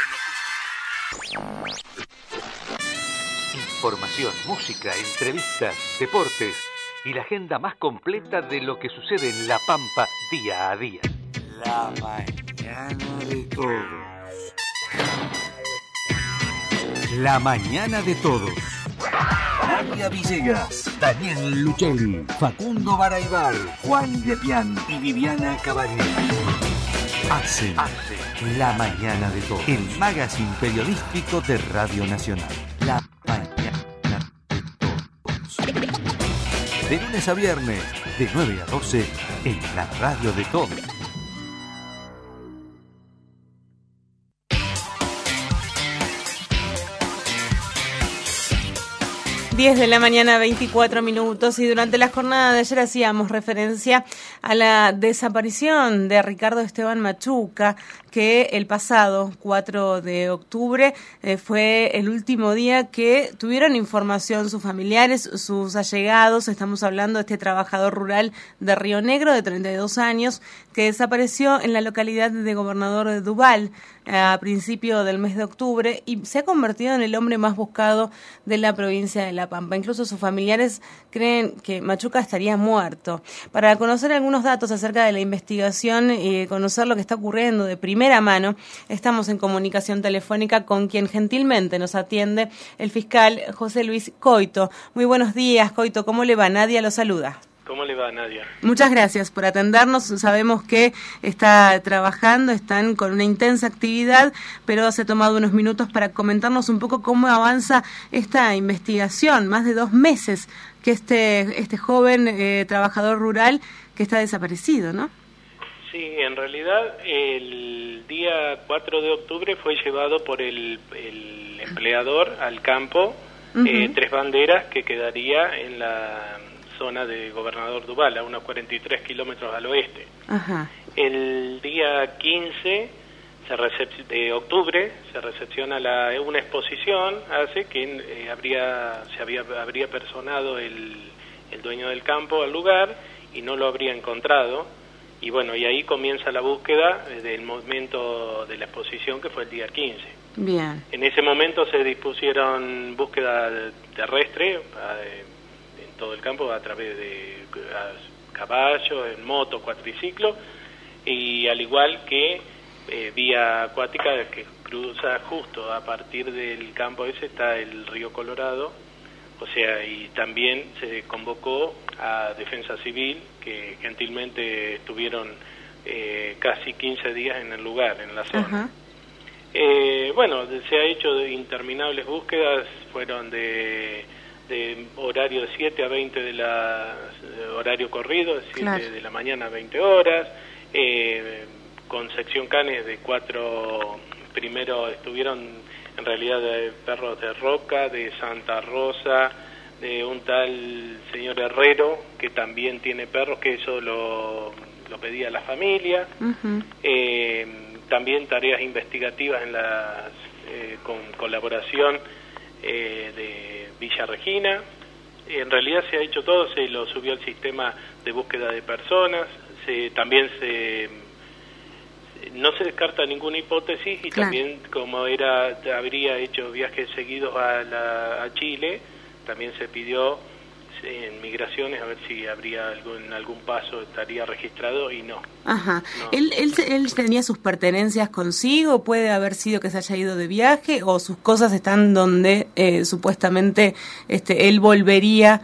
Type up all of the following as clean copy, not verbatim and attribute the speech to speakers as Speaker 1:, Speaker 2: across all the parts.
Speaker 1: Información, música, entrevistas, deportes y la agenda más completa de lo que sucede en La Pampa día a día.
Speaker 2: La mañana de todos. La mañana de todos. Nadia Villegas, Daniel Luchelli, Facundo Baraybar, Juan Depián y Viviana Caballero. Hacen La mañana de todos. El magazine periodístico de Radio Nacional. La mañana de todos. De lunes a viernes, de 9 a 12, en la radio de todos.
Speaker 3: 10 de la mañana, 24 minutos, y durante la jornada de ayer hacíamos referencia a la desaparición de Ricardo Esteban Machuca, que el pasado 4 de octubre fue el último día que tuvieron información sus familiares, sus allegados. Estamos hablando de este trabajador rural de Río Negro de 32 años que desapareció en la localidad de Gobernador de Duval a principio del mes de octubre y se ha convertido en el hombre más buscado de la provincia de La Pampa. Incluso sus familiares creen que Machuca estaría muerto. Para conocer algunos datos acerca de la investigación y conocer lo que está ocurriendo de primera mano, estamos en comunicación telefónica con quien gentilmente nos atiende, el fiscal José Luis Coito. Muy buenos días, Coito. ¿Cómo le va? Nadia lo saluda.
Speaker 4: ¿Cómo le va, Nadia?
Speaker 3: Muchas gracias por atendernos. Sabemos que está trabajando, están con una intensa actividad, pero se ha tomado unos minutos para comentarnos un poco cómo avanza esta investigación. Más de 2 meses que este joven trabajador rural que está desaparecido, ¿no?
Speaker 4: Sí, en realidad el día 4 de octubre fue llevado por el empleador al campo, 3 banderas, que quedaría en la zona de Gobernador Duval, a unos 43 kilómetros al oeste. Ajá. El día 15 de octubre se recepciona una exposición, hace que habría personado el dueño del campo al lugar y no lo habría encontrado. Y bueno, y ahí comienza la búsqueda desde el momento de la exposición, que fue el día 15.
Speaker 3: Bien.
Speaker 4: En ese momento se dispusieron búsqueda terrestre en todo el campo a través de caballos, en moto, cuatriciclo, y al igual que vía acuática que cruza justo a partir del campo ese está el río Colorado. O sea, y también se convocó a Defensa Civil, que gentilmente estuvieron casi 15 días en el lugar, en la zona. Bueno, se ha hecho interminables búsquedas, fueron de horario de 7 a 20 de horario corrido, de 7 de la mañana a 20 horas, con sección canes de 4, primero estuvieron en realidad de perros de Roca, de Santa Rosa, de un tal señor Herrero, que también tiene perros, que eso lo pedía la familia. También tareas investigativas con colaboración de Villa Regina. En realidad se ha hecho todo, se lo subió al sistema de búsqueda de personas, no se descarta ninguna hipótesis y también como habría hecho viajes seguidos a Chile, también se pidió en migraciones a ver si habría algún paso estaría registrado y no. Ajá. No.
Speaker 3: ¿Él tenía sus pertenencias consigo? ¿Puede haber sido que se haya ido de viaje o sus cosas están donde supuestamente él volvería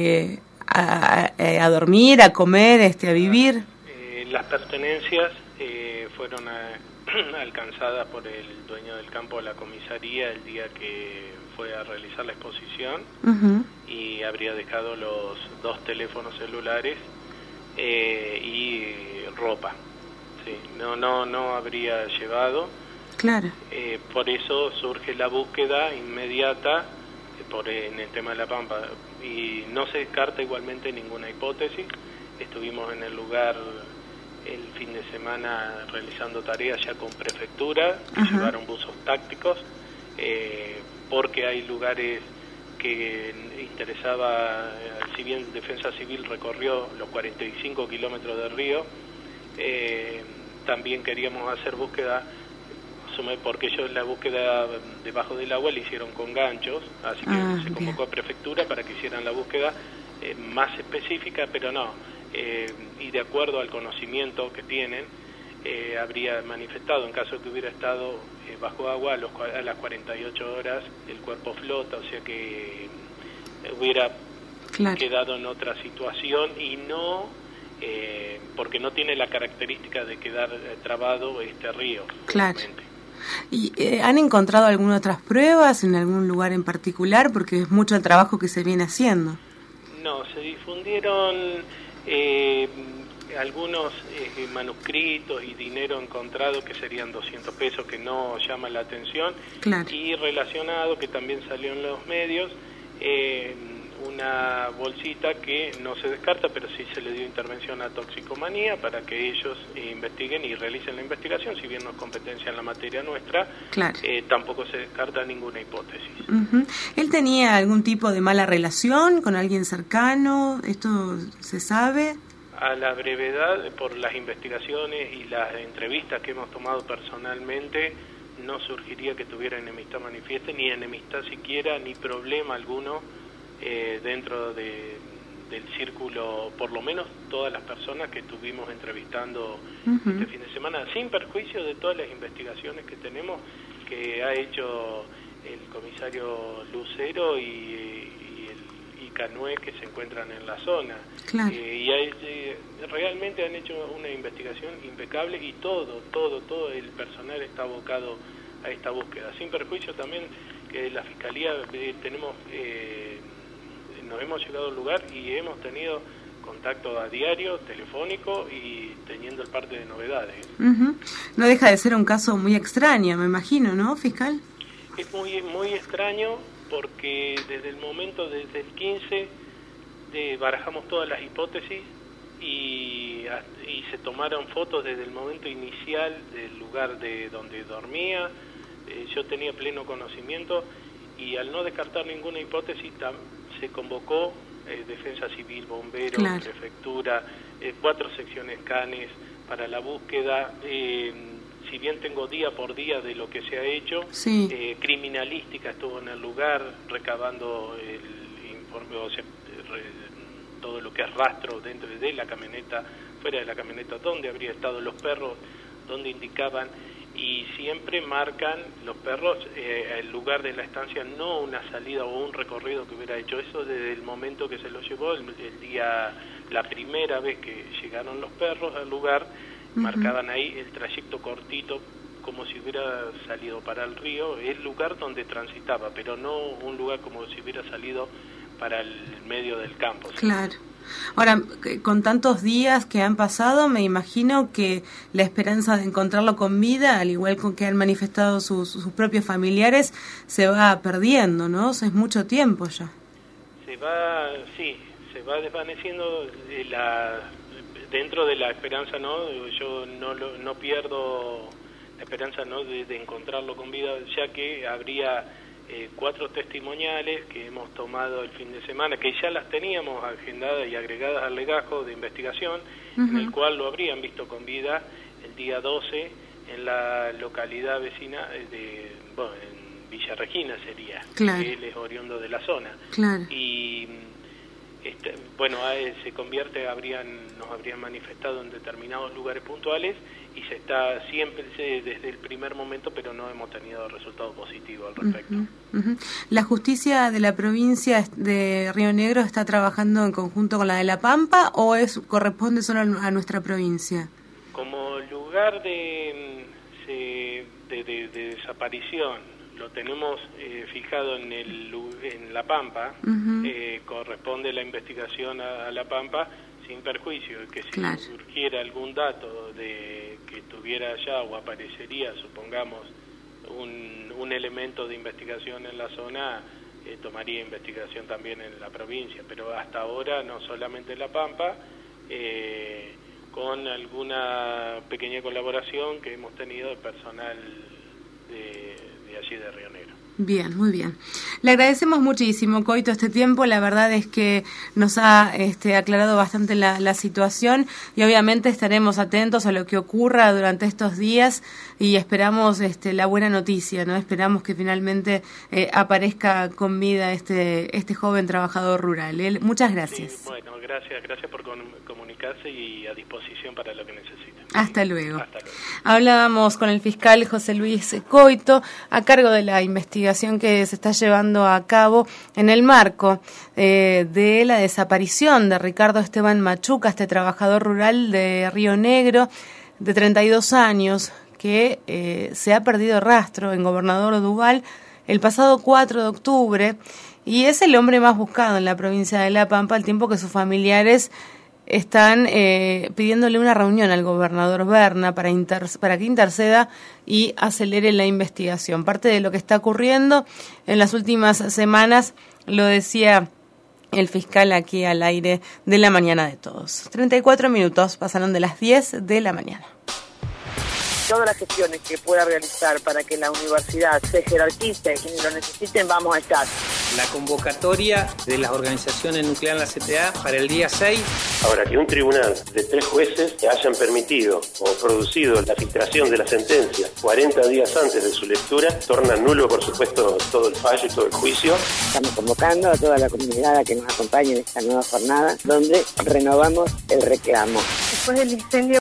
Speaker 3: a dormir, a comer, a vivir?
Speaker 4: Las pertenencias fueron alcanzadas por el dueño del campo a la comisaría el día que fue a realizar la exposición y habría dejado los 2 teléfonos celulares y ropa. Sí, no habría llevado.
Speaker 3: Claro.
Speaker 4: Por eso surge la búsqueda inmediata en el tema de La Pampa y no se descarta igualmente ninguna hipótesis. Estuvimos en el lugar el fin de semana realizando tareas ya con prefectura, que llevaron buzos tácticos, porque hay lugares que interesaba, si bien Defensa Civil recorrió los 45 kilómetros del río, también queríamos hacer búsqueda más o menos, porque ellos la búsqueda debajo del agua la hicieron con ganchos, así que se convocó a prefectura para que hicieran la búsqueda más específica, pero no, y de acuerdo al conocimiento que tienen, habría manifestado, en caso de que hubiera estado bajo agua, a las 48 horas el cuerpo flota, o sea que hubiera quedado en otra situación y no, porque no tiene la característica de quedar trabado este río.
Speaker 3: Claro. ¿Y han encontrado algunas otras pruebas en algún lugar en particular? Porque es mucho el trabajo que se viene haciendo.
Speaker 4: No, se difundieron algunos manuscritos y dinero encontrado que serían 200 pesos, que no llama la atención.
Speaker 3: Claro.
Speaker 4: Y relacionado, que también salió en los medios, una bolsita que no se descarta, pero sí se le dio intervención a toxicomanía para que ellos investiguen y realicen la investigación. Si bien no es competencia en la materia nuestra,
Speaker 3: claro,
Speaker 4: tampoco se descarta ninguna hipótesis.
Speaker 3: ¿Él tenía algún tipo de mala relación con alguien cercano? ¿Esto se sabe?
Speaker 4: A la brevedad, por las investigaciones y las entrevistas que hemos tomado personalmente, no surgiría que tuviera enemistad manifiesta, ni enemistad siquiera, ni problema alguno dentro del círculo, por lo menos todas las personas que estuvimos entrevistando este fin de semana, sin perjuicio de todas las investigaciones que tenemos, que ha hecho el comisario Lucero y Canué, que se encuentran en la zona.
Speaker 3: Claro.
Speaker 4: Y realmente han hecho una investigación impecable y todo el personal está abocado a esta búsqueda, sin perjuicio también que la Fiscalía nos hemos llegado al lugar y hemos tenido contacto a diario, telefónico y teniendo el parte de novedades.
Speaker 3: No deja de ser un caso muy extraño, me imagino, ¿no, fiscal?
Speaker 4: Es muy extraño porque desde el 15 barajamos todas las hipótesis y se tomaron fotos desde el momento inicial del lugar de donde dormía. Yo tenía pleno conocimiento y al no descartar ninguna hipótesis se convocó Defensa Civil, Bomberos,
Speaker 3: claro,
Speaker 4: Prefectura, 4 secciones CANES para la búsqueda. Si bien tengo día por día de lo que se ha hecho,
Speaker 3: sí,
Speaker 4: criminalística estuvo en el lugar recabando el informe, o sea, todo lo que es rastro dentro de la camioneta, fuera de la camioneta, dónde habría estado los perros, dónde indicaban, y siempre marcan los perros el lugar de la estancia, no una salida o un recorrido que hubiera hecho. Eso desde el momento que se lo llevó, la primera vez que llegaron los perros al lugar, marcaban ahí el trayecto cortito, como si hubiera salido para el río, el lugar donde transitaba, pero no un lugar como si hubiera salido para el medio del campo.
Speaker 3: Claro. Ahora, con tantos días que han pasado, me imagino que la esperanza de encontrarlo con vida, al igual con que han manifestado sus propios familiares, se va perdiendo, ¿no? Es mucho tiempo ya. Se va desvaneciendo dentro de la esperanza, ¿no? Yo no pierdo la esperanza, ¿no?, de encontrarlo con vida, ya que habría 4 testimoniales que hemos tomado el fin de semana, que ya las teníamos agendadas y agregadas al legajo de investigación, en el cual lo habrían visto con vida el día 12 en la localidad vecina en Villa Regina sería, claro, que él es oriundo de la zona. Claro.
Speaker 4: Y se convierte, nos habrían manifestado en determinados lugares puntuales y se está siempre desde el primer momento, pero no hemos tenido resultado positivo al respecto.
Speaker 3: ¿La justicia de la provincia de Río Negro está trabajando en conjunto con la de La Pampa o corresponde solo a nuestra provincia?
Speaker 4: Como lugar de desaparición lo tenemos fijado en La Pampa, corresponde la investigación a La Pampa, sin perjuicio que si
Speaker 3: claro,
Speaker 4: surgiera algún dato de que estuviera allá o aparecería, supongamos, un elemento de investigación en la zona, tomaría investigación también en la provincia, pero hasta ahora no solamente en La Pampa, con alguna pequeña colaboración que hemos tenido de personal de allí de Río Negro.
Speaker 3: Bien, muy bien. Le agradecemos muchísimo, Coito, este tiempo. La verdad es que nos ha aclarado bastante la situación y obviamente estaremos atentos a lo que ocurra durante estos días y esperamos la buena noticia, ¿no? Esperamos que finalmente aparezca con vida este joven trabajador rural. Muchas gracias.
Speaker 4: Sí, bueno, gracias por comunicarse y a disposición para lo que necesite.
Speaker 3: Hasta luego.
Speaker 4: Hasta luego.
Speaker 3: Hablábamos con el fiscal José Luis Coito a cargo de la investigación que se está llevando a cabo en el marco de la desaparición de Ricardo Esteban Machuca, este trabajador rural de Río Negro de 32 años que se ha perdido rastro en Gobernador Duval el pasado 4 de octubre y es el hombre más buscado en la provincia de La Pampa al tiempo que sus familiares están pidiéndole una reunión al gobernador Berna para que interceda y acelere la investigación. Parte de lo que está ocurriendo en las últimas semanas lo decía el fiscal aquí al aire de La Mañana de Todos. 34 minutos pasaron de las 10 de la mañana.
Speaker 5: Todas las gestiones que pueda realizar para que la universidad se jerarquice y quienes lo necesiten, vamos a estar.
Speaker 6: La convocatoria de las organizaciones nucleares en la CTA para el día 6.
Speaker 7: Ahora, que un tribunal de 3 jueces que hayan permitido o producido la filtración de la sentencia 40 días antes de su lectura, torna nulo, por supuesto, todo el fallo y todo el juicio.
Speaker 5: Estamos convocando a toda la comunidad a que nos acompañe en esta nueva jornada, donde renovamos el reclamo. Después del incendio